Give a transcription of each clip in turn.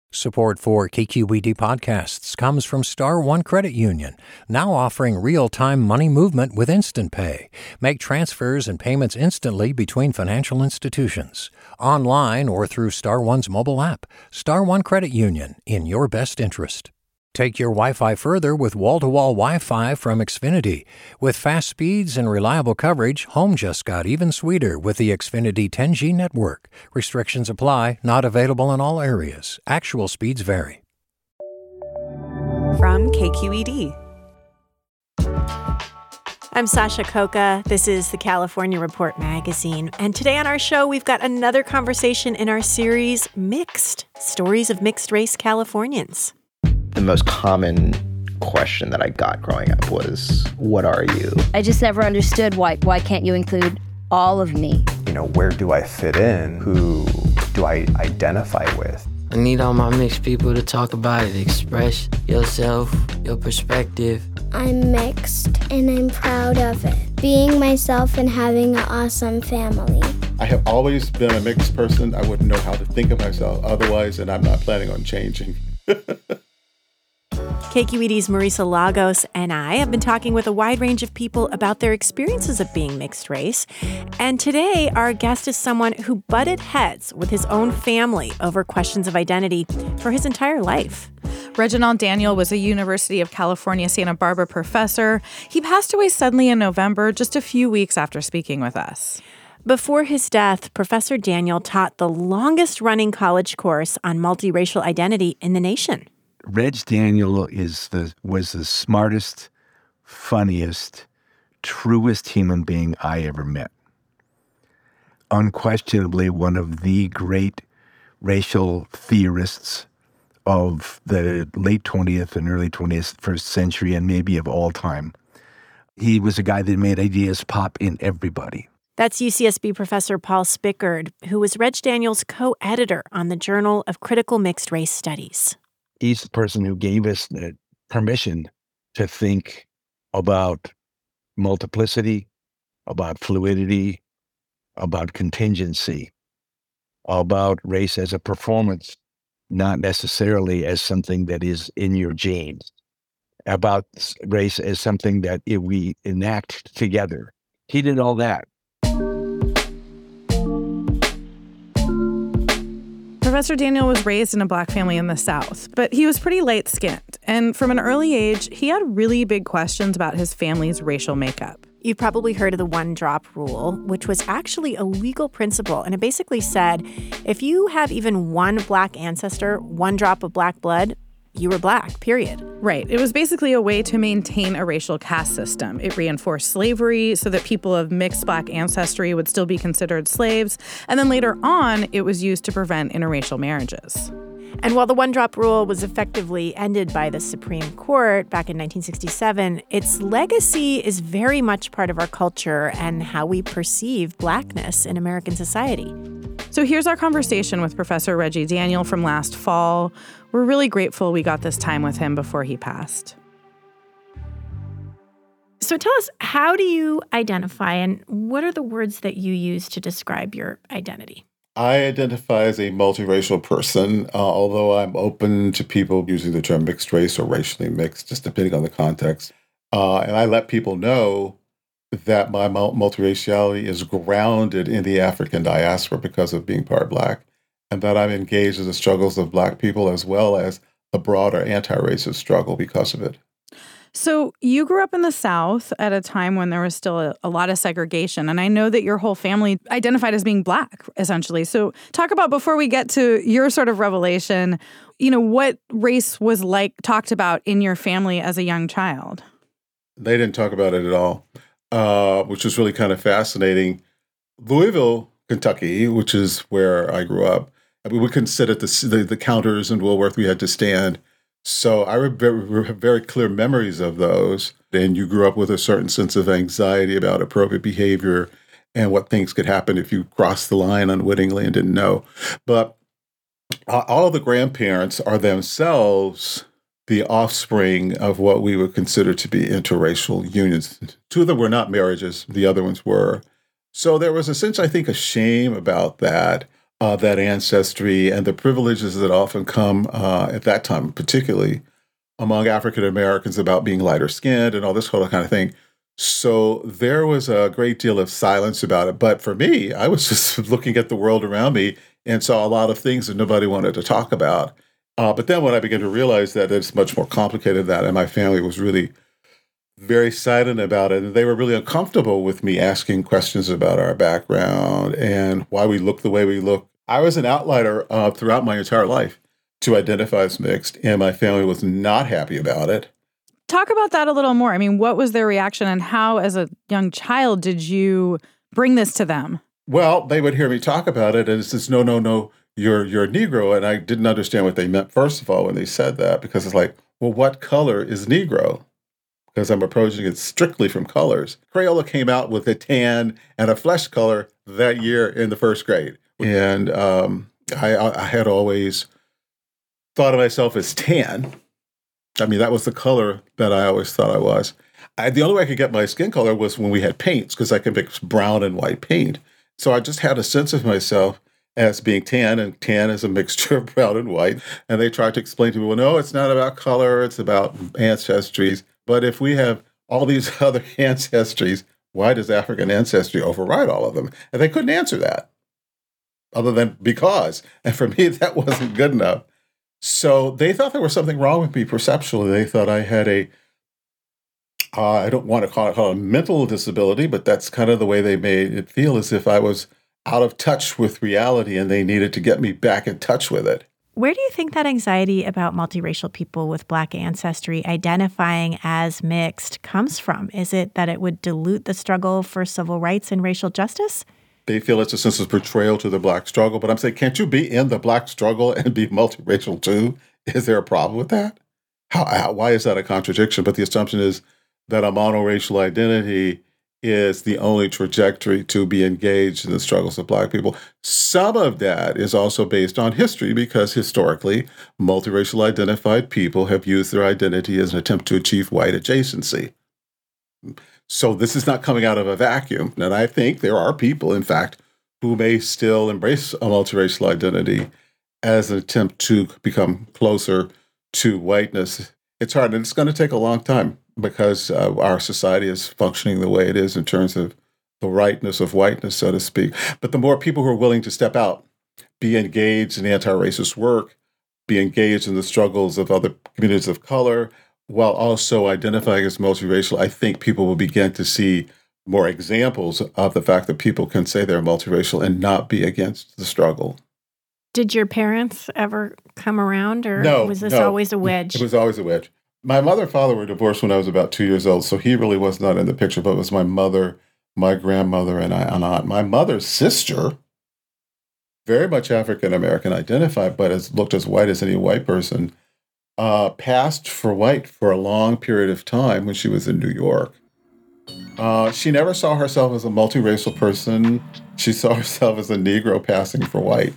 Support for KQED podcasts comes from Star One Credit Union, now offering real-time money movement with Instant Pay. Make transfers and payments instantly between financial institutions, online or through Star One's mobile app. Star One Credit Union, in your best interest. Take your Wi-Fi further with wall-to-wall Wi-Fi from Xfinity. With fast speeds and reliable coverage, home just got even sweeter with the Xfinity 10G network. Restrictions apply, not available in all areas. Actual speeds vary. From KQED. I'm Sasha Khokha. This is the California Report magazine. And today on our show, we've got another conversation in our series, Mixed, Stories of Mixed-Race Californians. The most common question that I got growing up was, what are you? I just never understood why can't you include all of me? You know, where do I fit in? Who do I identify with? I need all my mixed people to talk about it, express yourself, your perspective. I'm mixed and I'm proud of it. Being myself and having an awesome family. I have always been a mixed person. I wouldn't know how to think of myself otherwise, and I'm not planning on changing. KQED's Marisa Lagos and I have been talking with a wide range of people about their experiences of being mixed race. And today, our guest is someone who butted heads with his own family over questions of identity for his entire life. Reginald Daniel was a University of California, Santa Barbara professor. He passed away suddenly in November, just a few weeks after speaking with us. Before his death, Professor Daniel taught the longest-running college course on multiracial identity in the nation. Reg Daniel was the smartest, funniest, truest human being I ever met. Unquestionably one of the great racial theorists of the late 20th and early 21st century, and maybe of all time. He was a guy that made ideas pop in everybody. That's UCSB professor Paul Spickard, who was Reg Daniel's co-editor on the Journal of Critical Mixed Race Studies. He's the person who gave us the permission to think about multiplicity, about fluidity, about contingency, about race as a performance, not necessarily as something that is in your genes, about race as something that we enact together. He did all that. Professor Daniel was raised in a Black family in the South, but he was pretty light-skinned. And from an early age, he had really big questions about his family's racial makeup. You've probably heard of the one-drop rule, which was actually a legal principle. And it basically said, if you have even one Black ancestor, one drop of Black blood, you were Black, period. Right. It was basically a way to maintain a racial caste system. It reinforced slavery so that people of mixed Black ancestry would still be considered slaves. And then later on, it was used to prevent interracial marriages. And while the one-drop rule was effectively ended by the Supreme Court back in 1967, its legacy is very much part of our culture and how we perceive Blackness in American society. So here's our conversation with Professor Reggie Daniel from last fall. We're really grateful we got this time with him before he passed. So tell us, how do you identify and what are the words that you use to describe your identity? I identify as a multiracial person, although I'm open to people using the term mixed race or racially mixed, just depending on the context. And I let people know that my multiraciality is grounded in the African diaspora because of being part Black, and that I'm engaged in the struggles of Black people as well as the broader anti-racist struggle because of it. So you grew up in the South at a time when there was still a lot of segregation, and I know that your whole family identified as being Black, essentially. So talk about, before we get to your sort of revelation, what race was like talked about in your family as a young child. They didn't talk about it at all, which was really kind of fascinating. Louisville, Kentucky, which is where I grew up, we couldn't sit at the counters in Woolworth. We had to stand. So I have very clear memories of those. And you grew up with a certain sense of anxiety about appropriate behavior and what things could happen if you crossed the line unwittingly and didn't know. But all of the grandparents are themselves the offspring of what we would consider to be interracial unions. Two of them were not marriages. The other ones were. So there was a sense, I think, a shame about that. that ancestry and the privileges that often come at that time, particularly among African Americans, about being lighter skinned and all this whole kind of thing. So there was a great deal of silence about it. But for me, I was just looking at the world around me and saw a lot of things that nobody wanted to talk about. But then when I began to realize that it's much more complicated than that, and my family was really very silent about it, and they were really uncomfortable with me asking questions about our background and why we look the way we look. I was an outlier throughout my entire life to identify as mixed, and my family was not happy about it. Talk about that a little more. I mean, what was their reaction, and how, as a young child, did you bring this to them? Well, they would hear me talk about it, and it says, no, you're a Negro. And I didn't understand what they meant, first of all, when they said that, because it's like, well, what color is Negro? Because I'm approaching it strictly from colors. Crayola came out with a tan and a flesh color that year in the first grade. And I had always thought of myself as tan. I mean, that was the color that I always thought I was. The only way I could get my skin color was when we had paints, because I could mix brown and white paint. So I just had a sense of myself as being tan, and tan is a mixture of brown and white. And they tried to explain to me, well, no, it's not about color, it's about ancestries. But if we have all these other ancestries, why does African ancestry override all of them? And they couldn't answer that, other than because. And for me, that wasn't good enough. So they thought there was something wrong with me perceptually. They thought I had I don't want to call it a mental disability, but that's kind of the way they made it feel, as if I was out of touch with reality and they needed to get me back in touch with it. Where do you think that anxiety about multiracial people with Black ancestry identifying as mixed comes from? Is it that it would dilute the struggle for civil rights and racial justice? They feel it's a sense of betrayal to the Black struggle. But I'm saying, can't you be in the Black struggle and be multiracial too? Is there a problem with that? Why is that a contradiction? But the assumption is that a monoracial identity is the only trajectory to be engaged in the struggles of Black people. Some of that is also based on history, because historically, multiracial identified people have used their identity as an attempt to achieve white adjacency. So this is not coming out of a vacuum. And I think there are people, in fact, who may still embrace a multiracial identity as an attempt to become closer to whiteness. It's hard, and it's going to take a long time, because our society is functioning the way it is in terms of the rightness of whiteness, so to speak. But the more people who are willing to step out, be engaged in anti-racist work, be engaged in the struggles of other communities of color, while also identifying as multiracial, I think people will begin to see more examples of the fact that people can say they're multiracial and not be against the struggle. Did your parents ever come around, or was this always a wedge? It was always a wedge. My mother and father were divorced when I was about 2 years old, so he really was not in the picture, but it was my mother, my grandmother, and an aunt. My mother's sister, very much African-American identified, but looked as white as any white person, passed for white for a long period of time when she was in New York. She never saw herself as a multiracial person. She saw herself as a Negro passing for white.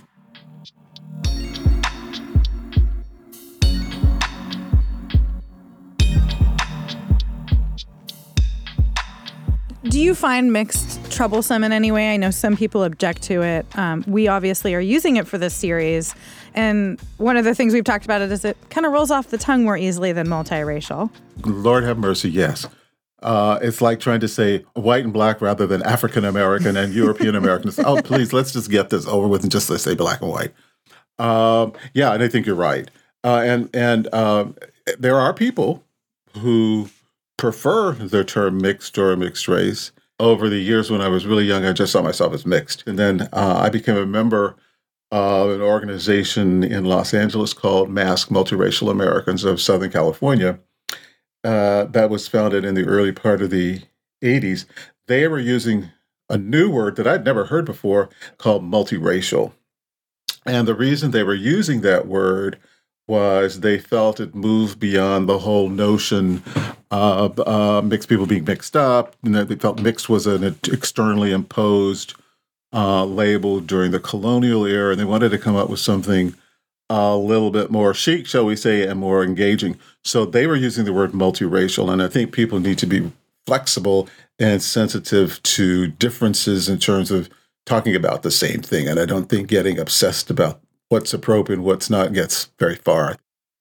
Do you find mixed troublesome in any way? I know some people object to it. We obviously are using it for this series. And one of the things we've talked about it is it kind of rolls off the tongue more easily than multiracial. Lord have mercy, yes. It's like trying to say white and Black rather than African American and European American. Oh, please, let's just get this over with and just let's say Black and white. Yeah, and I think you're right. And there are people who prefer the term mixed or mixed race. Over the years when I was really young, I just saw myself as mixed. And then I became a member of an organization in Los Angeles called Mask Multiracial Americans of Southern California. That was founded in the early part of the 80s. They were using a new word that I'd never heard before called multiracial. And the reason they were using that word was they felt it moved beyond the whole notion of mixed people being mixed up. They felt mixed was an externally imposed label during the colonial era, and they wanted to come up with something a little bit more chic, shall we say, and more engaging. So they were using the word multiracial, and I think people need to be flexible and sensitive to differences in terms of talking about the same thing. And I don't think getting obsessed about what's appropriate and what's not gets very far.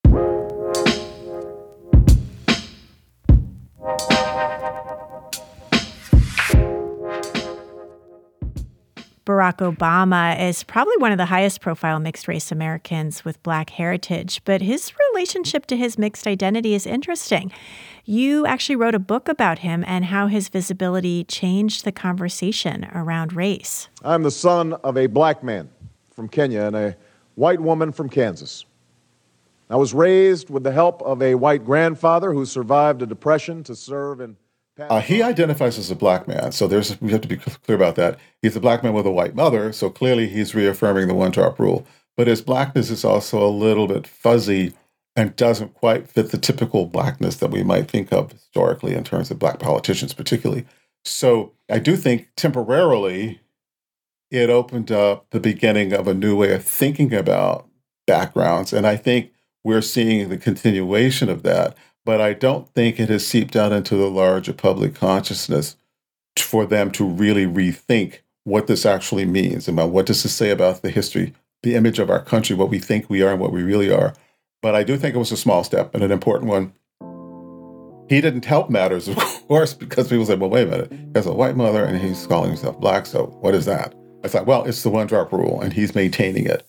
Barack Obama is probably one of the highest profile mixed race Americans with Black heritage, but his relationship to his mixed identity is interesting. You actually wrote a book about him and how his visibility changed the conversation around race. I'm the son of a Black man from Kenya and a white woman from Kansas. I was raised with the help of a white grandfather who survived a depression to serve in... He identifies as a Black man, so we have to be clear about that. He's a Black man with a white mother, so clearly he's reaffirming the one-drop rule. But his Blackness is also a little bit fuzzy and doesn't quite fit the typical Blackness that we might think of historically in terms of Black politicians particularly. So I do think temporarily it opened up the beginning of a new way of thinking about backgrounds, and I think we're seeing the continuation of that. But I don't think it has seeped out into the larger public consciousness for them to really rethink what this actually means, about what does this say about the history, the image of our country, what we think we are and what we really are. But I do think it was a small step and an important one. He didn't help matters, of course, because people say, well, wait a minute, he has a white mother and he's calling himself Black, so what is that? I thought, well, it's the one-drop rule, and he's maintaining it.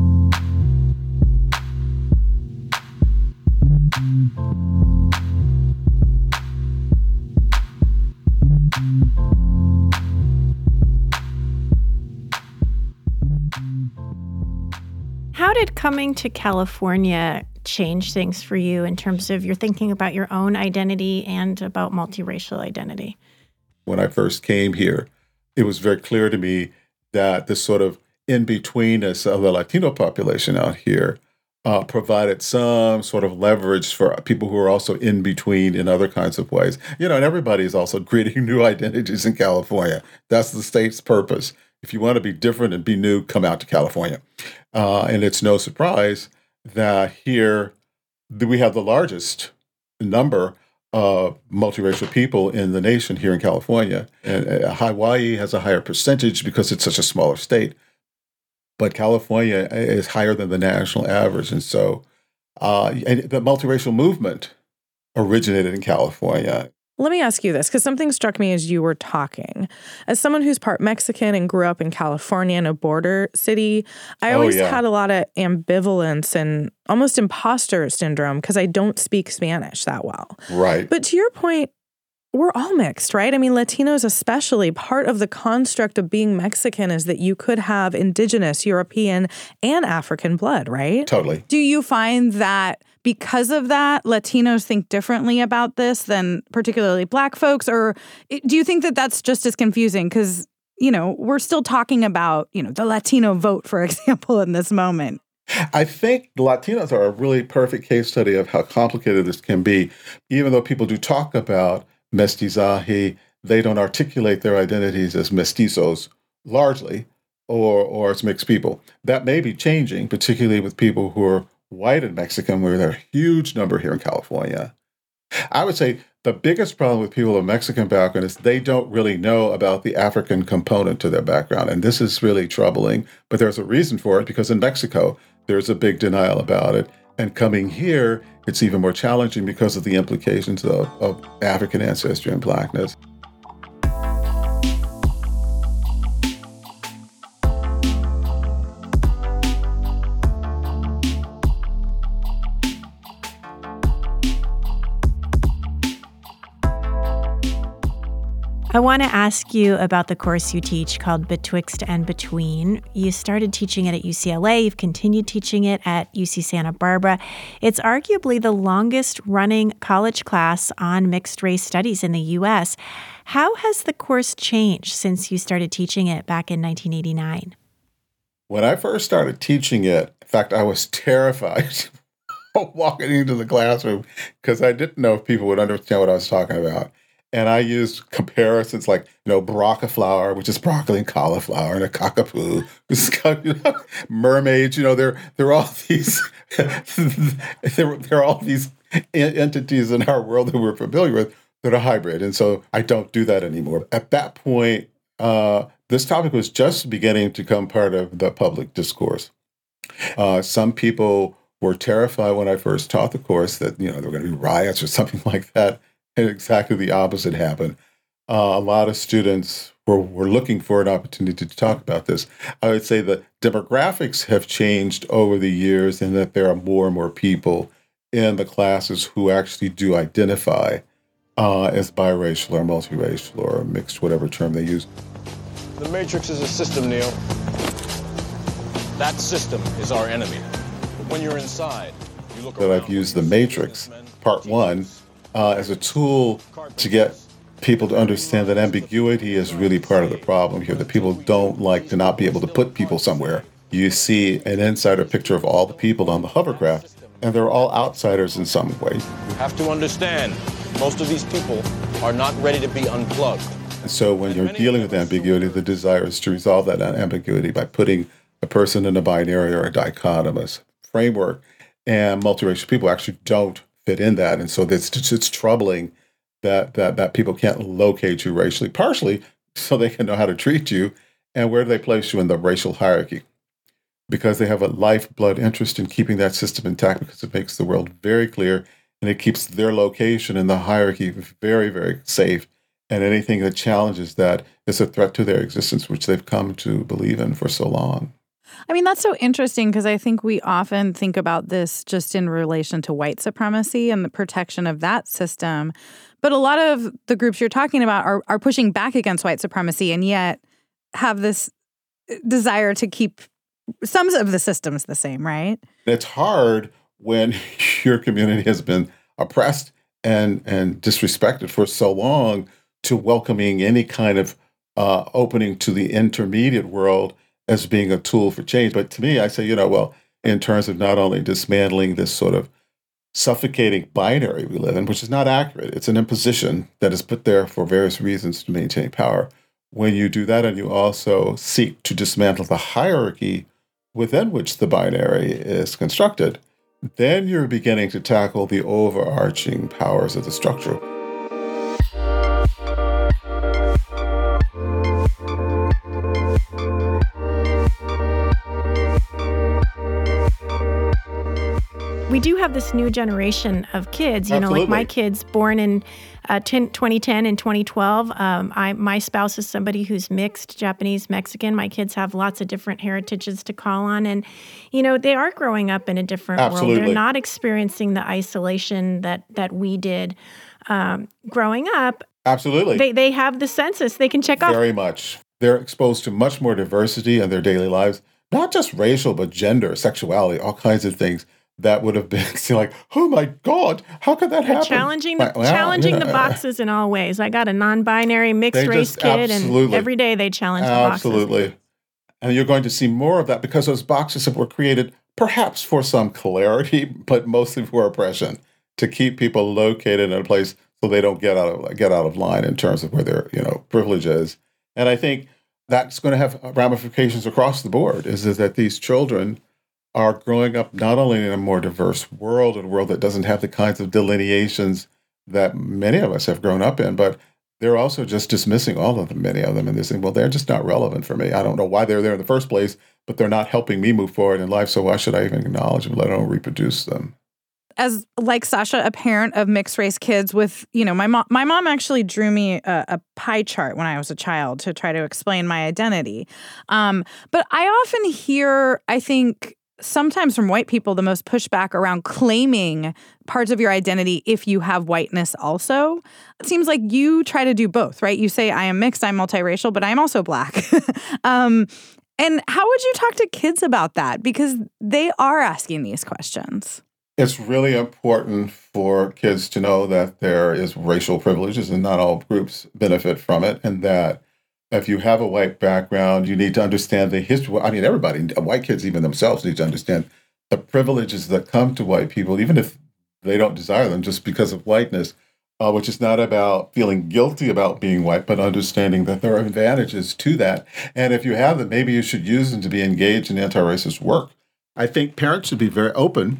How did coming to California change things for you in terms of your thinking about your own identity and about multiracial identity? When I first came here, it was very clear to me that this sort of in-betweenness of the Latino population out here provided some sort of leverage for people who are also in between in other kinds of ways. And everybody is also creating new identities in California. That's the state's purpose. If you want to be different and be new, come out to California. And it's no surprise that here we have the largest number of multiracial people in the nation here in California. And Hawaii has a higher percentage because it's such a smaller state. But California is higher than the national average. And so and the multiracial movement originated in California. Let me ask you this, because something struck me as you were talking. As someone who's part Mexican and grew up in California in a border city, I always had a lot of ambivalence and almost imposter syndrome because I don't speak Spanish that well. Right. But to your point, we're all mixed, right? I mean, Latinos especially, part of the construct of being Mexican is that you could have indigenous, European, and African blood, right? Totally. Do you find that because of that, Latinos think differently about this than particularly Black folks? Or do you think that that's just as confusing? Because, we're still talking about, the Latino vote, for example, in this moment. I think the Latinos are a really perfect case study of how complicated this can be. Even though people do talk about mestizaje, they don't articulate their identities as mestizos largely or as mixed people. That may be changing, particularly with people who are white and Mexican, where there are a huge number here in California. I would say the biggest problem with people of Mexican background is they don't really know about the African component to their background. And this is really troubling, but there's a reason for it, because in Mexico, there's a big denial about it. And coming here, it's even more challenging because of the implications of African ancestry and Blackness. I want to ask you about the course you teach called Betwixt and Between. You started teaching it at UCLA. You've continued teaching it at UC Santa Barbara. It's arguably the longest running college class on mixed race studies in the U.S. How has the course changed since you started teaching it back in 1989? When I first started teaching it, in fact, I was terrified walking into the classroom because I didn't know if people would understand what I was talking about. And I used comparisons like, Baraka flower, which is broccoli and cauliflower, and a cockapoo, which is mermaids. There are all these there are all these entities in our world that we're familiar with that are hybrid. And so I don't do that anymore. At that point, this topic was just beginning to become part of the public discourse. Some people were terrified when I first taught the course that, there were going to be riots or something like that. And exactly the opposite happened. A lot of students were looking for an opportunity to talk about this. I would say the demographics have changed over the years in that there are more and more people in the classes who actually do identify as biracial or multiracial or mixed, whatever term they use. The Matrix is a system, Neo. That system is our enemy. But when you're inside, you look around. I've used the Matrix, part one, as a tool to get people to understand that ambiguity is really part of the problem here, that people don't like to not be able to put people somewhere. You see an insider picture of all the people on the hovercraft, and they're all outsiders in some way. You have to understand, most of these people are not ready to be unplugged. And so when you're dealing with ambiguity, the desire is to resolve that ambiguity by putting a person in a binary or a dichotomous framework. And multiracial people actually don't fit in that. And so it's troubling that people can't locate you racially, partially so they can know how to treat you and where do they place you in the racial hierarchy. Because they have a lifeblood interest in keeping that system intact, because it makes the world very clear and it keeps their location in the hierarchy very, very safe. And anything that challenges that is a threat to their existence, which they've come to believe in for so long. I mean, that's so interesting because I think we often think about this just in relation to white supremacy and the protection of that system. But a lot of the groups you're talking about are pushing back against white supremacy and yet have this desire to keep some of the systems the same, right? It's hard when your community has been oppressed and disrespected for so long to welcoming any kind of opening to the intermediate world as being a tool for change. But to me, I say, in terms of not only dismantling this sort of suffocating binary we live in, which is not accurate. It's an imposition that is put there for various reasons to maintain power. When you do that and you also seek to dismantle the hierarchy within which the binary is constructed, then you're beginning to tackle the overarching powers of the structure. We do have this new generation of kids, Absolutely. Like my kids born in 2010 and 2012. My spouse is somebody who's mixed, Japanese, Mexican. My kids have lots of different heritages to call on. And, they are growing up in a different Absolutely. world. They're not experiencing the isolation that we did growing up. Absolutely. They have the census. They can check off. Very much. They're exposed to much more diversity in their daily lives, not just racial, but gender, sexuality, all kinds of things. That would have been like, oh my God, how could that happen? Challenging the boxes in all ways. I got a non-binary mixed race kid, and every day they challenge the boxes. Absolutely. And you're going to see more of that because those boxes were created perhaps for some clarity, but mostly for oppression, to keep people located in a place so they don't get out of line in terms of where their privilege is. And I think that's going to have ramifications across the board. Is that these children are growing up not only in a more diverse world, and a world that doesn't have the kinds of delineations that many of us have grown up in, but they're also just dismissing many of them, and they're saying, well, they're just not relevant for me. I don't know why they're there in the first place, but they're not helping me move forward in life, so why should I even acknowledge them, let alone reproduce them? As like Sasha, a parent of mixed race kids with, my mom actually drew me a pie chart when I was a child to try to explain my identity. But I often hear, I think, sometimes from white people, the most pushback around claiming parts of your identity if you have whiteness also. It seems like you try to do both, right? You say, I am mixed, I'm multiracial, but I'm also Black. And how would you talk to kids about that? Because they are asking these questions. It's really important for kids to know that there is racial privileges and not all groups benefit from it, and that if you have a white background, you need to understand the history. I mean, everybody, white kids even themselves, need to understand the privileges that come to white people, even if they don't desire them just because of whiteness, which is not about feeling guilty about being white, but understanding that there are advantages to that. And if you have them, maybe you should use them to be engaged in anti-racist work. I think parents should be very open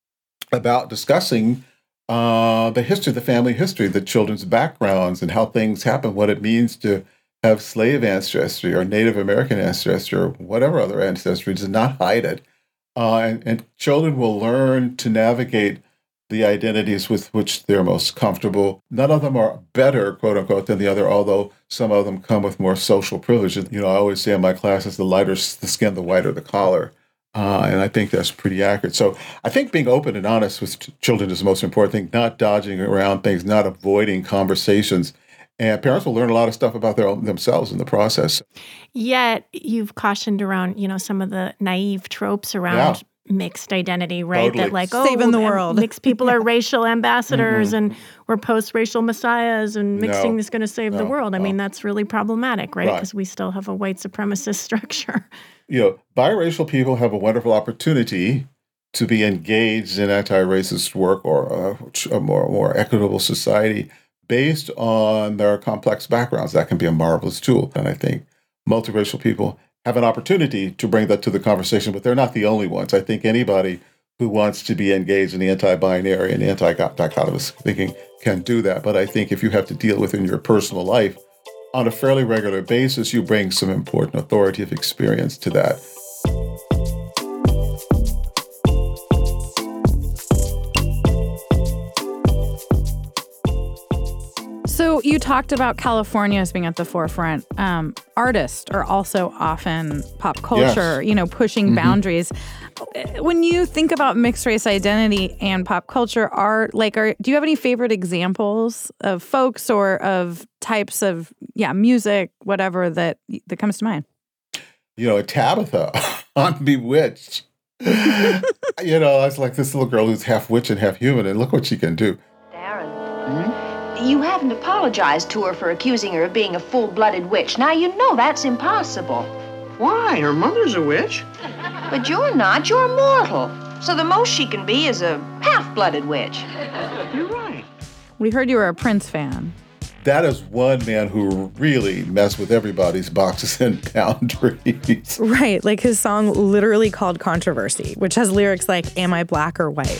about discussing the history, the family history, the children's backgrounds, and how things happen, what it means to have slave ancestry or Native American ancestry or whatever other ancestry, does not hide it. And children will learn to navigate the identities with which they're most comfortable. None of them are better, quote unquote, than the other, although some of them come with more social privilege. I always say in my classes, the lighter the skin, the whiter the collar. And I think that's pretty accurate. So I think being open and honest with children is the most important thing, not dodging around things, not avoiding conversations. And parents will learn a lot of stuff about themselves in the process. Yet you've cautioned around, some of the naive tropes around mixed identity, right? Totally. That saving the world. Mixed people are racial ambassadors and we're post-racial messiahs and mixing is going to save the world. I mean, that's really problematic, right? Because we still have a white supremacist structure. Biracial people have a wonderful opportunity to be engaged in anti-racist work or a more equitable society based on their complex backgrounds. That can be a marvelous tool. And I think multiracial people have an opportunity to bring that to the conversation, but they're not the only ones. I think anybody who wants to be engaged in the anti-binary and anti-dichotomous thinking can do that. But I think if you have to deal with in your personal life on a fairly regular basis, you bring some important authoritative experience to that. So you talked about California as being at the forefront. Artists are also often pop culture, pushing boundaries. When you think about mixed race identity and pop culture, do you have any favorite examples of folks or of types of music, whatever that comes to mind? Tabitha on Bewitched. It's like this little girl who's half witch and half human, and look what she can do. Darren. Mm-hmm. You haven't apologized to her for accusing her of being a full-blooded witch. Now, you know that's impossible. Why? Her mother's a witch. But you're not. You're mortal. So the most she can be is a half-blooded witch. You're right. We heard you were a Prince fan. That is one man who really messed with everybody's boxes and boundaries. Right. Like his song literally called Controversy, which has lyrics like, am I black or white?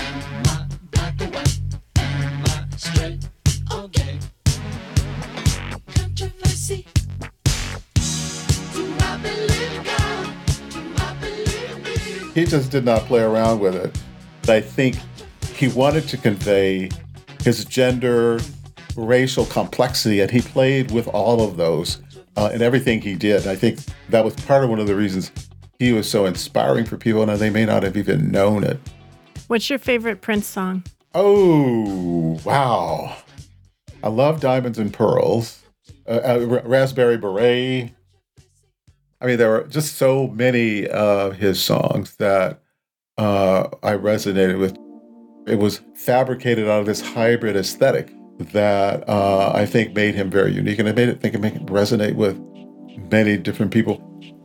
He just did not play around with it. I think he wanted to convey his gender, racial complexity, and he played with all of those in everything he did. I think that was part of one of the reasons he was so inspiring for people, and they may not have even known it. What's your favorite Prince song? Oh, wow. I love Diamonds and Pearls, Raspberry Beret. I mean, there were just so many of his songs that I resonated with. It was fabricated out of this hybrid aesthetic that I think made him very unique, and it made it resonate with many different people.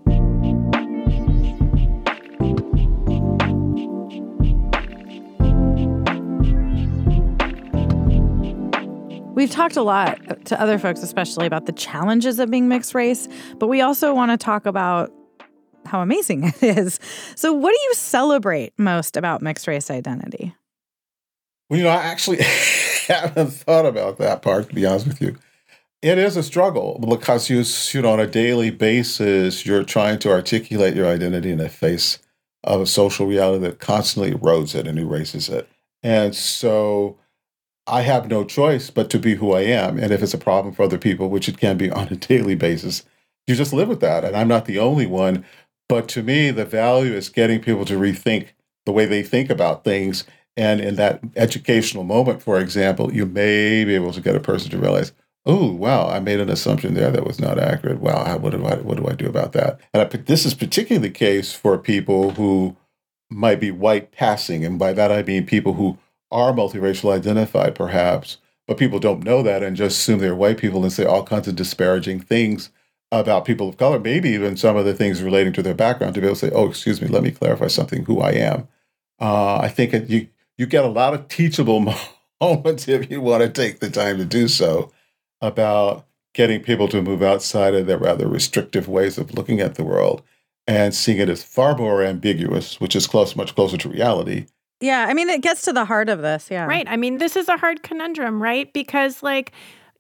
We've talked a lot to other folks, especially about the challenges of being mixed race, but we also want to talk about how amazing it is. So what do you celebrate most about mixed race identity? Well, I actually haven't thought about that part, to be honest with you. It is a struggle because on a daily basis, you're trying to articulate your identity in the face of a social reality that constantly erodes it and erases it. And so I have no choice but to be who I am. And if it's a problem for other people, which it can be on a daily basis, you just live with that. And I'm not the only one. But to me, the value is getting people to rethink the way they think about things. And in that educational moment, for example, you may be able to get a person to realize, oh, wow, I made an assumption there that was not accurate. Wow, what do I do about that? And this is particularly the case for people who might be white passing. And by that, I mean people who are multiracial identified, perhaps, but people don't know that and just assume they're white people and say all kinds of disparaging things about people of color, maybe even some of the things relating to their background, to be able to say, oh, excuse me, let me clarify something, who I am. I think you get a lot of teachable moments if you want to take the time to do so about getting people to move outside of their rather restrictive ways of looking at the world and seeing it as far more ambiguous, which is much closer to reality. Yeah, I mean, it gets to the heart of this, yeah. Right. I mean, this is a hard conundrum, right? Because,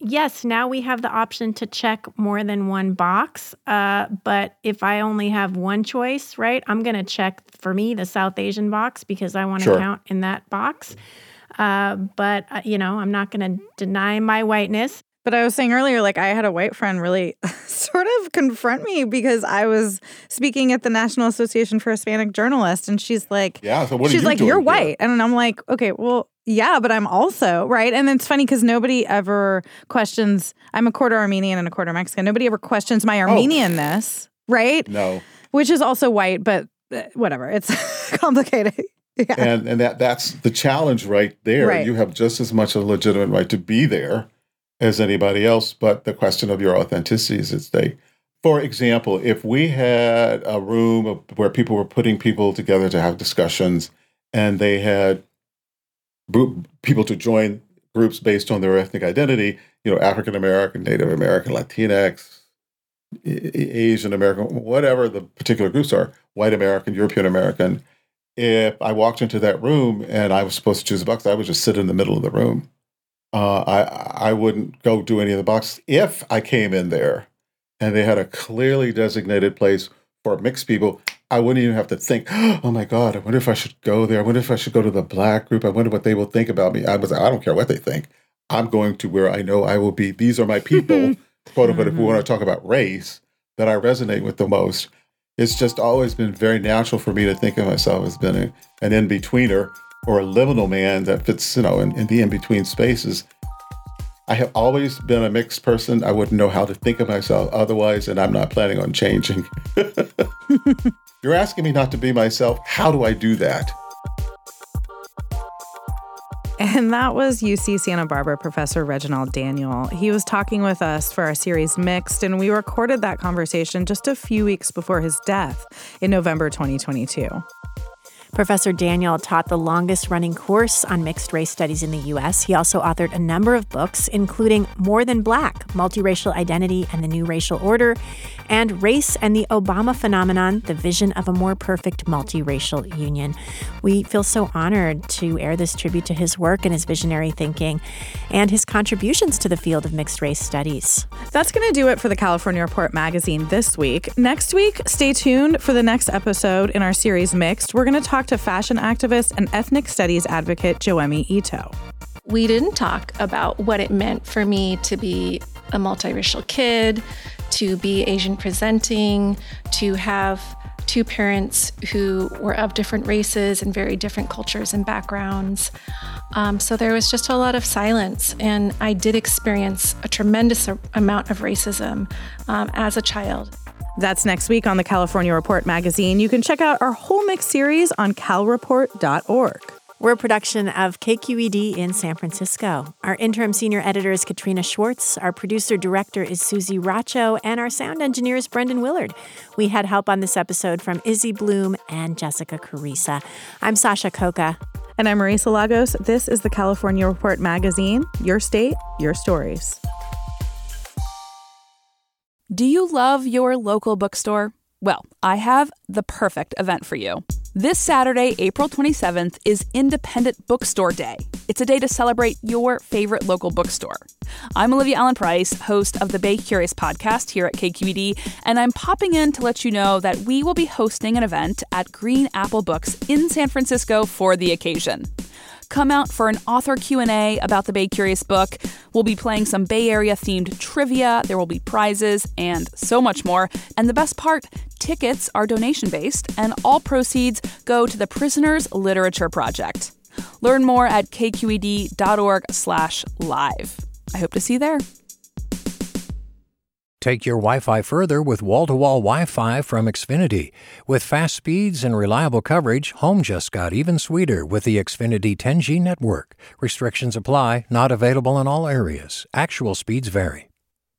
yes, now we have the option to check more than one box. But if I only have one choice, right, I'm going to check, for me, the South Asian box because I want to count in that box. But I'm not going to deny my whiteness. But I was saying earlier, like, I had a white friend really sort of confront me because I was speaking at the National Association for Hispanic Journalists, and she's like, "Yeah, so what are she's you like, doing you're here?" white. And I'm like, okay, well, yeah, but I'm also, right? And it's funny because nobody ever questions, I'm a quarter Armenian and a quarter Mexican. Nobody ever questions my Armenianness, right? No. Which is also white, but whatever. It's complicated. Yeah. And that's the challenge right there. Right. You have just as much a legitimate right to be there as anybody else, but the question of your authenticity is at stake. For example, if we had a room where people were putting people together to have discussions and they had people to join groups based on their ethnic identity, African American, Native American, Latinx, Asian American, whatever the particular groups are, white American, European American, if I walked into that room and I was supposed to choose a box, I would just sit in the middle of the room. I wouldn't go do any of the boxes. If I came in there and they had a clearly designated place for mixed people, I wouldn't even have to think, oh my God, I wonder if I should go there. I wonder if I should go to the Black group. I wonder what they will think about me. I don't care what they think. I'm going to where I know I will be. These are my people, quote unquote, if we want to talk about race, that I resonate with the most. It's just always been very natural for me to think of myself as being an in-betweener or a liminal man that fits, in the in-between spaces. I have always been a mixed person. I wouldn't know how to think of myself otherwise, and I'm not planning on changing. You're asking me not to be myself. How do I do that? And that was UC Santa Barbara professor Reginald Daniel. He was talking with us for our series Mixed, and we recorded that conversation just a few weeks before his death in November 2022. Professor Daniel taught the longest-running course on mixed race studies in the U.S. He also authored a number of books, including More Than Black, Multiracial Identity and the New Racial Order, and Race and the Obama Phenomenon, The Vision of a More Perfect Multiracial Union. We feel so honored to air this tribute to his work and his visionary thinking and his contributions to the field of mixed race studies. That's going to do it for the California Report magazine this week. Next week, stay tuned for the next episode in our series Mixed. We're going to talk to fashion activist and ethnic studies advocate Joemi Ito. We didn't talk about what it meant for me to be a multiracial kid, to be Asian presenting, to have two parents who were of different races and very different cultures and backgrounds. So there was just a lot of silence, and I did experience a tremendous amount of racism as a child. That's next week on the California Report magazine. You can check out our whole mix series on calreport.org. We're a production of KQED in San Francisco. Our interim senior editor is Katrina Schwartz. Our producer-director is Susie Racho, and our sound engineer is Brendan Willard. We had help on this episode from Izzy Bloom and Jessica Carissa. I'm Sasha Coca. And I'm Marisa Lagos. This is the California Report magazine. Your state, your stories. Do you love your local bookstore? Well, I have the perfect event for you. This Saturday, April 27th, is Independent Bookstore Day. It's a day to celebrate your favorite local bookstore. I'm Olivia Allen Price, host of the Bay Curious podcast here at KQED, and I'm popping in to let you know that we will be hosting an event at Green Apple Books in San Francisco for the occasion. Come out for an author Q&A about the Bay Curious book. We'll be playing some Bay Area-themed trivia. There will be prizes and so much more. And the best part, tickets are donation-based, and all proceeds go to the Prisoners Literature Project. Learn more at kqed.org/live. I hope to see you there. Take your Wi-Fi further with wall-to-wall Wi-Fi from Xfinity. With fast speeds and reliable coverage, home just got even sweeter with the Xfinity 10G network. Restrictions apply, not available in all areas. Actual speeds vary.